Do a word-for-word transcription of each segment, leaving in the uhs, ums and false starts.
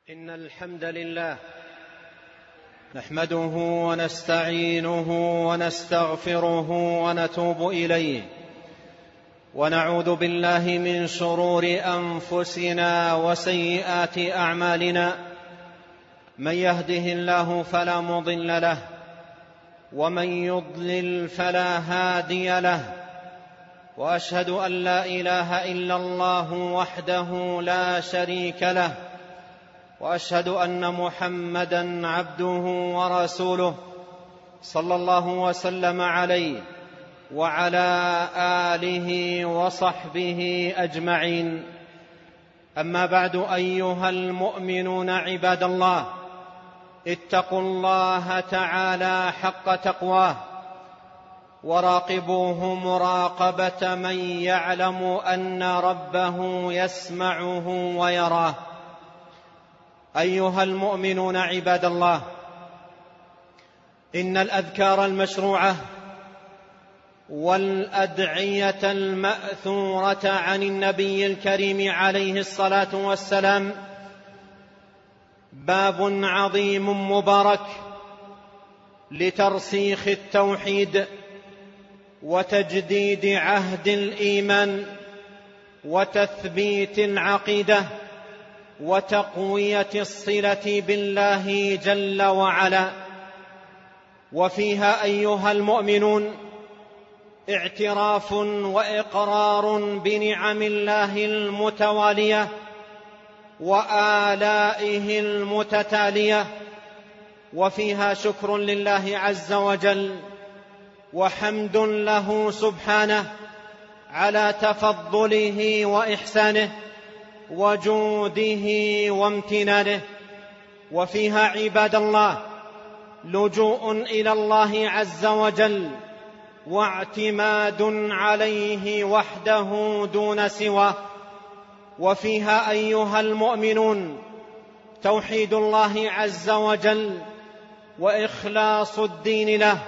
إن الحمد لله نحمده ونستعينه ونستغفره ونتوب إليه، ونعوذ بالله من شرور أنفسنا وسيئات أعمالنا. من يهده الله فلا مضل له، ومن يضلل فلا هادي له، وأشهد أن لا إله إلا الله وحده لا شريك له، وأشهد أن محمدًا عبده ورسوله صلى الله وسلم عليه وعلى آله وصحبه أجمعين. أما بعد، أيها المؤمنون عباد الله، اتقوا الله تعالى حق تقواه، وراقبوه مراقبة من يعلم أن ربه يسمعه ويراه. أيها المؤمنون عباد الله، إن الأذكار المشروعة والأدعية المأثورة عن النبي الكريم عليه الصلاة والسلام باب عظيم مبارك لترسيخ التوحيد وتجديد عهد الإيمان وتثبيت العقيدة وتقوية الصلة بالله جل وعلا. وفيها أيها المؤمنون اعتراف وإقرار بنعم الله المتوالية وآلائه المتتالية، وفيها شكر لله عز وجل وحمد له سبحانه على تفضله وإحسانه وجوده وامتنانه. وفيها عباد الله لجوء إلى الله عز وجل واعتماد عليه وحده دون سواه. وفيها أيها المؤمنون توحيد الله عز وجل وإخلاص الدين له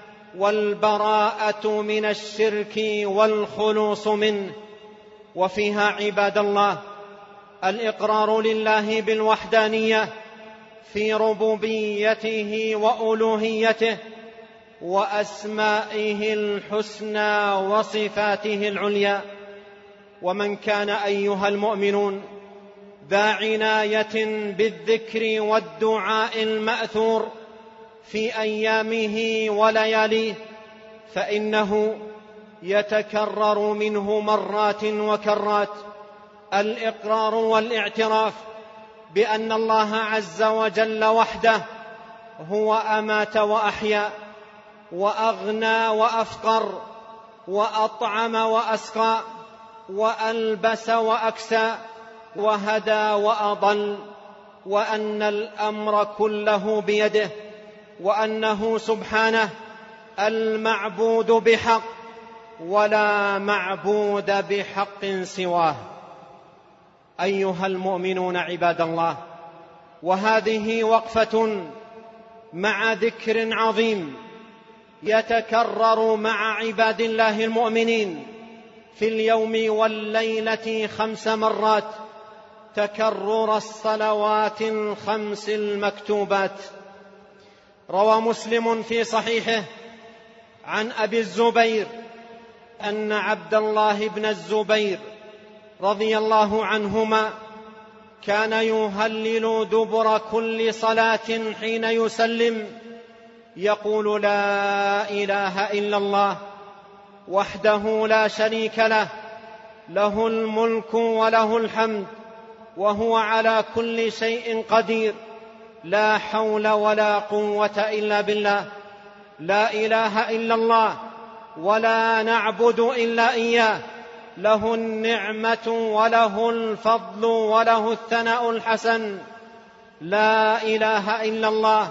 والبراءة من الشرك والخلوص منه. وفيها عباد الله الإقرار لله بالوحدانية في ربوبيته وألوهيته وأسمائه الحسنى وصفاته العليا. ومن كان أيها المؤمنون ذا عناية بالذكر والدعاء المأثور في أيامه ولياليه، فإنه يتكرر منه مرات وكرات الإقرار والاعتراف بأن الله عز وجل وحده هو أمات وأحيا وأغنى وأفقر وأطعم وأسقى وألبس وأكسى وهدى وأضل، وأن الأمر كله بيده، وأنه سبحانه المعبود بحق ولا معبود بحق سواه. أيها المؤمنون عباد الله، وهذه وقفة مع ذكر عظيم يتكرر مع عباد الله المؤمنين في اليوم والليلة خمس مرات، تكرر الصلوات الخمس المكتوبات. روى مسلم في صحيحه عن أبي الزبير أن عبد الله بن الزبير رضي الله عنهما كان يهلل دبر كل صلاة حين يسلم يقول: لا إله إلا الله وحده لا شريك له، له الملك وله الحمد وهو على كل شيء قدير، لا حول ولا قوة إلا بالله، لا إله إلا الله ولا نعبد إلا إياه، له النعمة وله الفضل وله الثناء الحسن، لا إله إلا الله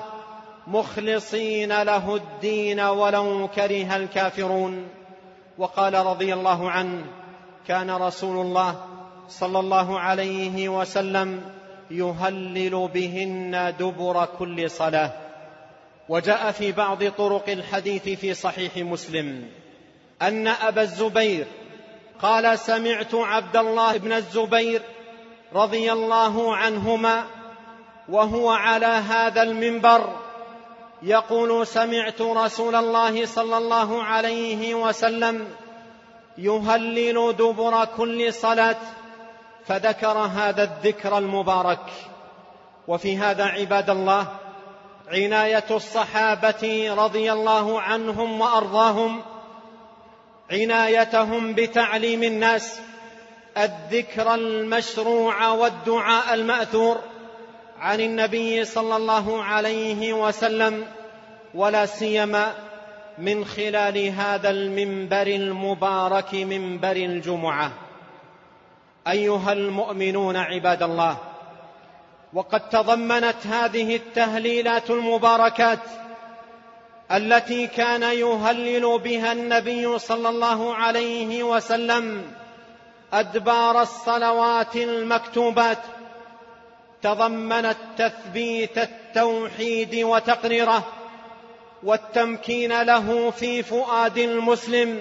مخلصين له الدين ولو كره الكافرون. وقال رضي الله عنه: كان رسول الله صلى الله عليه وسلم يهلل بهن دبر كل صلاة. وجاء في بعض طرق الحديث في صحيح مسلم أن أبا الزبير قال: سمعت عبد الله بن الزبير رضي الله عنهما وهو على هذا المنبر يقول: سمعت رسول الله صلى الله عليه وسلم يهلل دبر كل صلاة، فذكر هذا الذكر المبارك. وفي هذا عباد الله عناية الصحابة رضي الله عنهم وأرضاهم، عنايتهم بتعليم الناس الذكر المشروع والدعاء المأثور عن النبي صلى الله عليه وسلم، ولا سيما من خلال هذا المنبر المبارك، منبر الجمعة. أيها المؤمنون عباد الله، وقد تضمنت هذه التهليلات المباركات التي كان يهلل بها النبي صلى الله عليه وسلم أدبار الصلوات المكتوبات، تضمنت تثبيت التوحيد وتقريره، والتمكين له في فؤاد المسلم،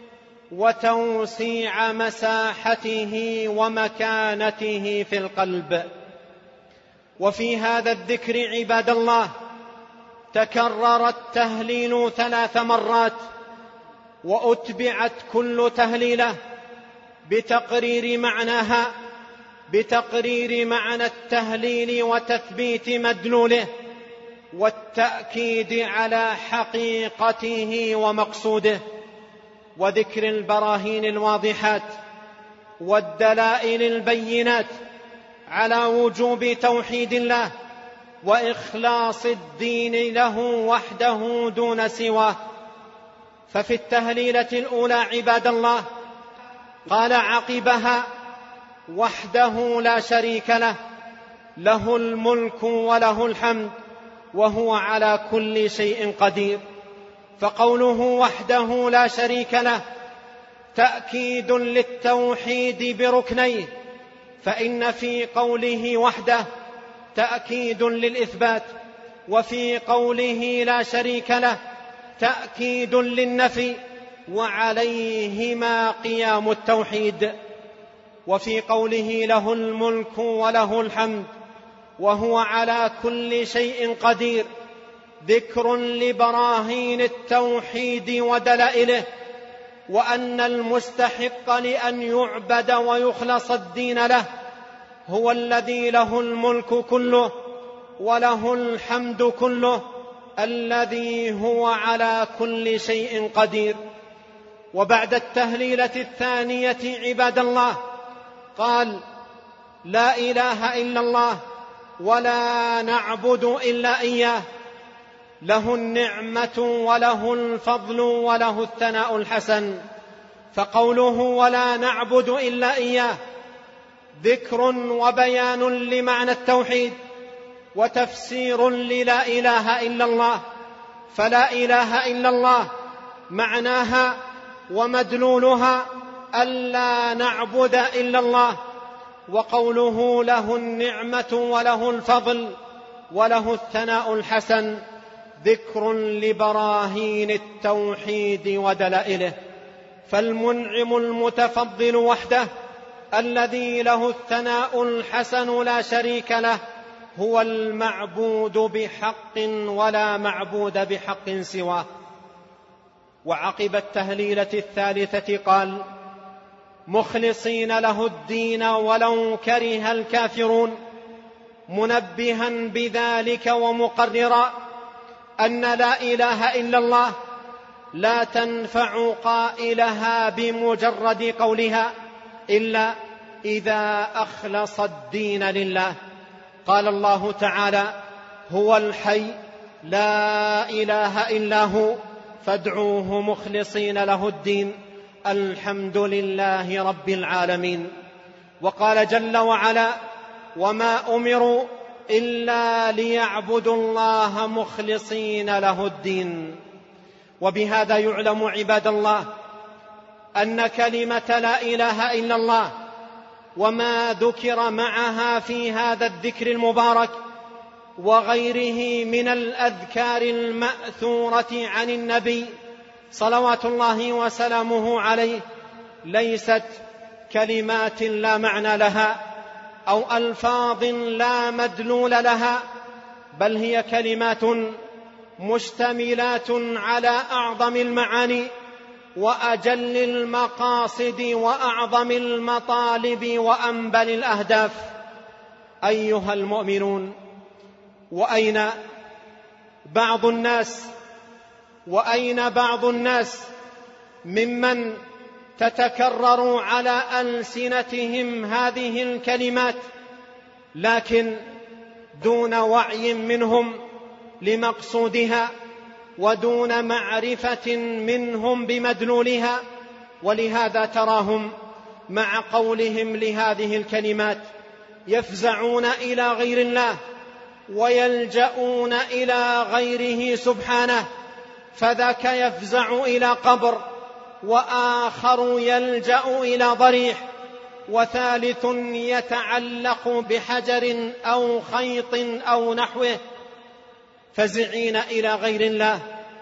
وتوسيع مساحته ومكانته في القلب. وفي هذا الذكر عباد الله تكرر التهليل ثلاث مرات، وأتبعت كل تهليلة بتقرير معناها، بتقرير معنى التهليل وتثبيت مدلوله، والتأكيد على حقيقته ومقصوده، وذكر البراهين الواضحات والدلائل البينات على وجوب توحيد الله وإخلاص الدين له وحده دون سواه. ففي التهليلة الأولى عباد الله قال عقبها: وحده لا شريك له، له الملك وله الحمد وهو على كل شيء قدير. فقوله وحده لا شريك له تأكيد للتوحيد بركنيه، فإن في قوله وحده تأكيد للإثبات، وفي قوله لا شريك له تأكيد للنفي، وعليهما قيام التوحيد. وفي قوله له الملك وله الحمد وهو على كل شيء قدير ذكر لبراهين التوحيد ودلائله، وأن المستحق لأن يعبد ويخلص الدين له هو الذي له الملك كله وله الحمد كله، الذي هو على كل شيء قدير. وبعد التهليلة الثانية عباد الله قال: لا إله إلا الله ولا نعبد إلا إياه، له النعمة وله الفضل وله الثناء الحسن. فقوله ولا نعبد إلا إياه ذكر وبيان لمعنى التوحيد، وتفسير للا إله إلا الله. فلا إله إلا الله معناها ومدلولها ألا نعبد إلا الله. وقوله له النعمة وله الفضل وله الثناء الحسن ذكر لبراهين التوحيد ودلائله. فالمنعم المتفضل وحده الذي له الثناء الحسن لا شريك له هو المعبود بحق ولا معبود بحق سواه. وعقب التهليلة الثالثة قال: مخلصين له الدين ولو كره الكافرون، منبها بذلك ومقررا أن لا إله إلا الله لا تنفع قائلها بمجرد قولها إلا إذا أخلص الدين لله. قال الله تعالى: هو الحي لا إله إلا هو فادعوه مخلصين له الدين الحمد لله رب العالمين. وقال جل وعلا: وما أمروا إلا ليعبدوا الله مخلصين له الدين. وبهذا يعلم عباد الله أن كلمة لا إله إلا الله وما ذكر معها في هذا الذكر المبارك وغيره من الأذكار المأثورة عن النبي صلوات الله وسلامه عليه ليست كلمات لا معنى لها، أو ألفاظ لا مدلول لها، بل هي كلمات مشتملات على أعظم المعاني وأجل المقاصد وأعظم المطالب وأنبل الأهداف. أيها المؤمنون، وأين بعض الناس وأين بعض الناس ممن تتكرر على ألسنتهم هذه الكلمات لكن دون وعي منهم لمقصودها ودون معرفة منهم بمدلولها، ولهذا تراهم مع قولهم لهذه الكلمات يفزعون إلى غير الله ويلجؤون إلى غيره سبحانه، فذاك يفزع إلى قبر، وآخر يلجأ إلى ضريح، وثالث يتعلق بحجر أو خيط أو نحوه، فزعين إلى غير الله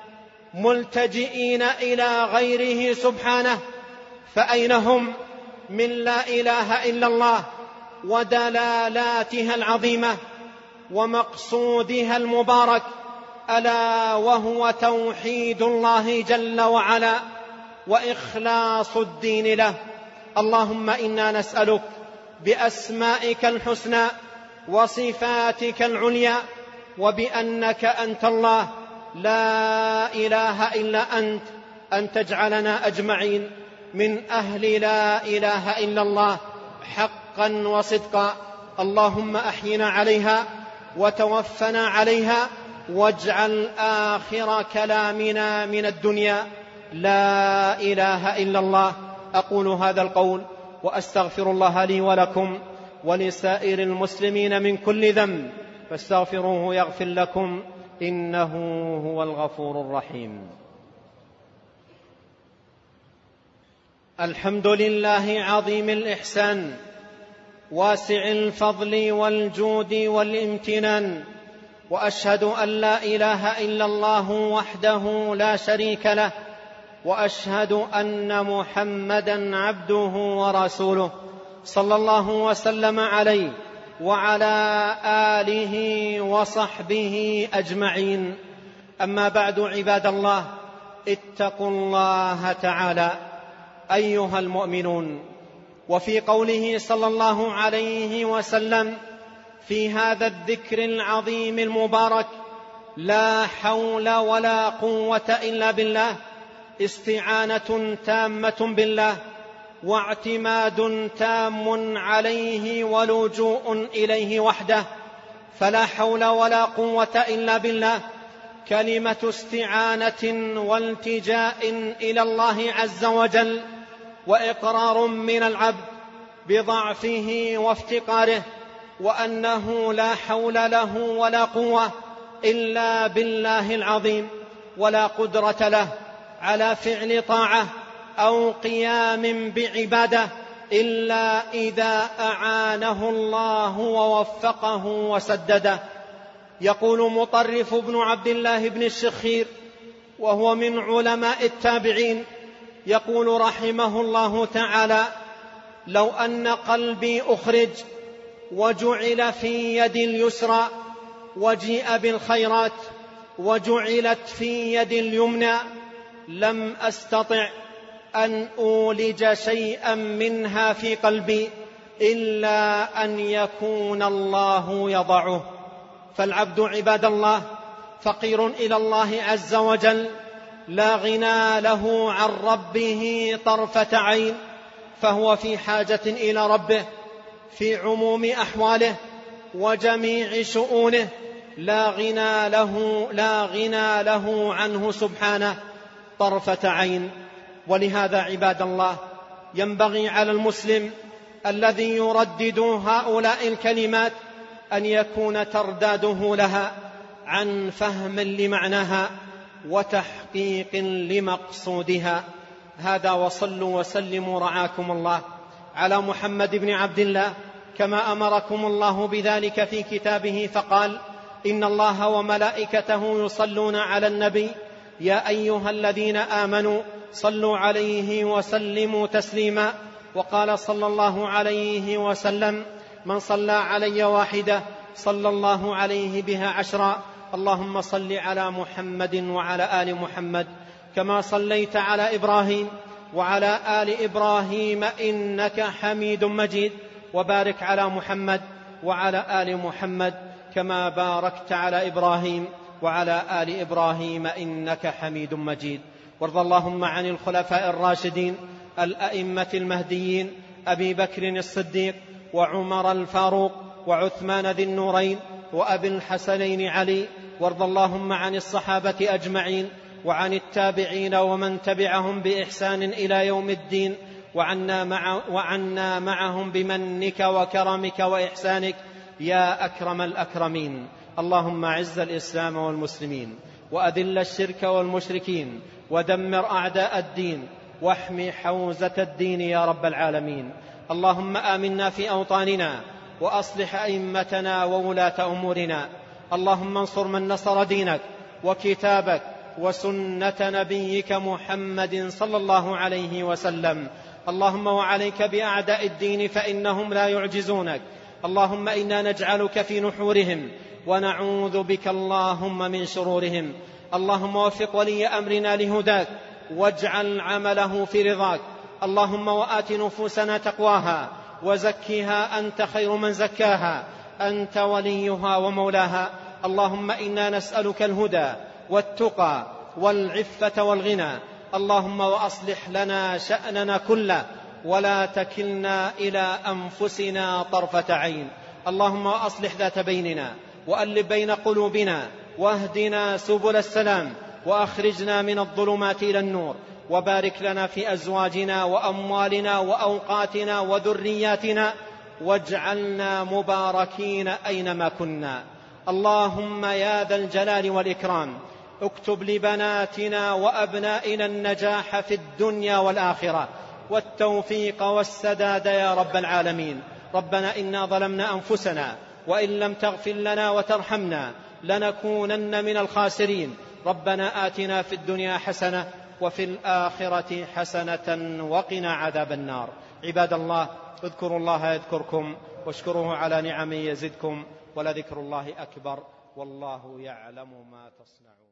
ملتجئين إلى غيره سبحانه. فأين هم من لا إله إلا الله ودلالاتها العظيمة ومقصودها المبارك، ألا وهو توحيد الله جل وعلا وإخلاص الدين له. اللهم إنا نسألك بأسمائك الحسنى وصفاتك العليا وبأنك أنت الله لا إله إلا أنت أن تجعلنا أجمعين من أهل لا إله إلا الله حقا وصدقا. اللهم أحينا عليها وتوفنا عليها، واجعل آخر كلامنا من الدنيا لا إله إلا الله. أقول هذا القول وأستغفر الله لي ولكم ولسائر المسلمين من كل ذنب، فاستغفروه يغفر لكم، إنه هو الغفور الرحيم. الحمد لله عظيم الإحسان واسع الفضل والجود والامتنان، وأشهد أن لا إله إلا الله وحده لا شريك له، وأشهد أن محمدًا عبده ورسوله صلى الله وسلم عليه وعلى آله وصحبه أجمعين. أما بعد، عباد الله، اتقوا الله تعالى أيها المؤمنون. وفي قوله صلى الله عليه وسلم في هذا الذكر العظيم المبارك: لا حول ولا قوة إلا بالله، استعانة تامة بالله واعتماد تام عليه ولجوء إليه وحده. فلا حول ولا قوة إلا بالله كلمة استعانة والتجاء إلى الله عز وجل، وإقرار من العبد بضعفه وافتقاره، وأنه لا حول له ولا قوة إلا بالله العظيم، ولا قدرة له على فعل طاعة أو قيام بعبادة إلا إذا أعانه الله ووفقه وسدده. يقول مطرف بن عبد الله بن الشخير، وهو من علماء التابعين، يقول رحمه الله تعالى: لو أن قلبي أخرج وجعل في يدي اليسرى وجيء بالخيرات وجعلت في يدي اليمنى لم أستطع أن أولج شيئا منها في قلبي إلا أن يكون الله يضعه. فالعبد عباد الله فقير إلى الله عز وجل، لا غنى له عن ربه طرفة عين، فهو في حاجة إلى ربه في عموم أحواله وجميع شؤونه، لا غنى له, لا غنى له عنه سبحانه طرفة عين. ولهذا عباد الله ينبغي على المسلم الذي يردد هؤلاء الكلمات أن يكون ترداده لها عن فهم لمعناها وتحقيق لمقصودها. هذا، وصلوا وسلموا رعاكم الله على محمد بن عبد الله كما أمركم الله بذلك في كتابه، فقال: إن الله وملائكته يصلون على النبي يا أيها الذين آمنوا صلوا عليه وسلموا تسليما. وقال صلى الله عليه وسلم: من صلى علي واحدة صلى الله عليه بها عشرا. اللهم صل على محمد وعلى آل محمد كما صليت على إبراهيم وعلى آل إبراهيم إنك حميد مجيد، وبارك على محمد وعلى آل محمد كما باركت على إبراهيم وعلى آل إبراهيم إنك حميد مجيد. وارض اللهم عن الخلفاء الراشدين الأئمة المهديين أبي بكر الصديق وعمر الفاروق وعثمان ذي النورين وأبي الحسنين علي. وارض اللهم عن الصحابة أجمعين وعن التابعين ومن تبعهم بإحسان إلى يوم الدين، وعنا, مع وعنا معهم بمنك وكرمك وإحسانك يا أكرم الأكرمين. اللهم أعز الإسلام والمسلمين وأذل الشرك والمشركين ودمر أعداء الدين واحمي حوزة الدين يا رب العالمين. اللهم آمنا في أوطاننا وأصلح أئمتنا وولاة أمورنا. اللهم انصر من نصر دينك وكتابك وسنة نبيك محمد صلى الله عليه وسلم. اللهم وعليك بأعداء الدين فإنهم لا يعجزونك. اللهم إنا نجعلك في نحورهم ونعوذ بك اللهم من شرورهم. اللهم وفق ولي أمرنا لهداك واجعل عمله في رضاك. اللهم وآت نفوسنا تقواها وزكها أنت خير من زكاها، أنت وليها ومولاها. اللهم إنا نسألك الهدى والتقى والعفة والغنى. اللهم وأصلح لنا شأننا كله ولا تكلنا إلى أنفسنا طرفة عين. اللهم وأصلح ذات بيننا وألف بين قلوبنا واهدنا سبل السلام وأخرجنا من الظلمات إلى النور، وبارك لنا في أزواجنا وأموالنا وأوقاتنا وذرياتنا واجعلنا مباركين أينما كنا. اللهم يا ذا الجلال والإكرام اكتب لبناتنا وأبنائنا النجاح في الدنيا والآخرة والتوفيق والسداد يا رب العالمين. ربنا إنا ظلمنا أنفسنا وإن لم تغفر لنا وترحمنا لنكونن من الخاسرين. ربنا آتنا في الدنيا حسنة وفي الآخرة حسنة وقنا عذاب النار. عباد الله، اذكروا الله يذكركم واشكروه على نعمه يزدكم، ولذكر الله أكبر والله يعلم ما تصنعون.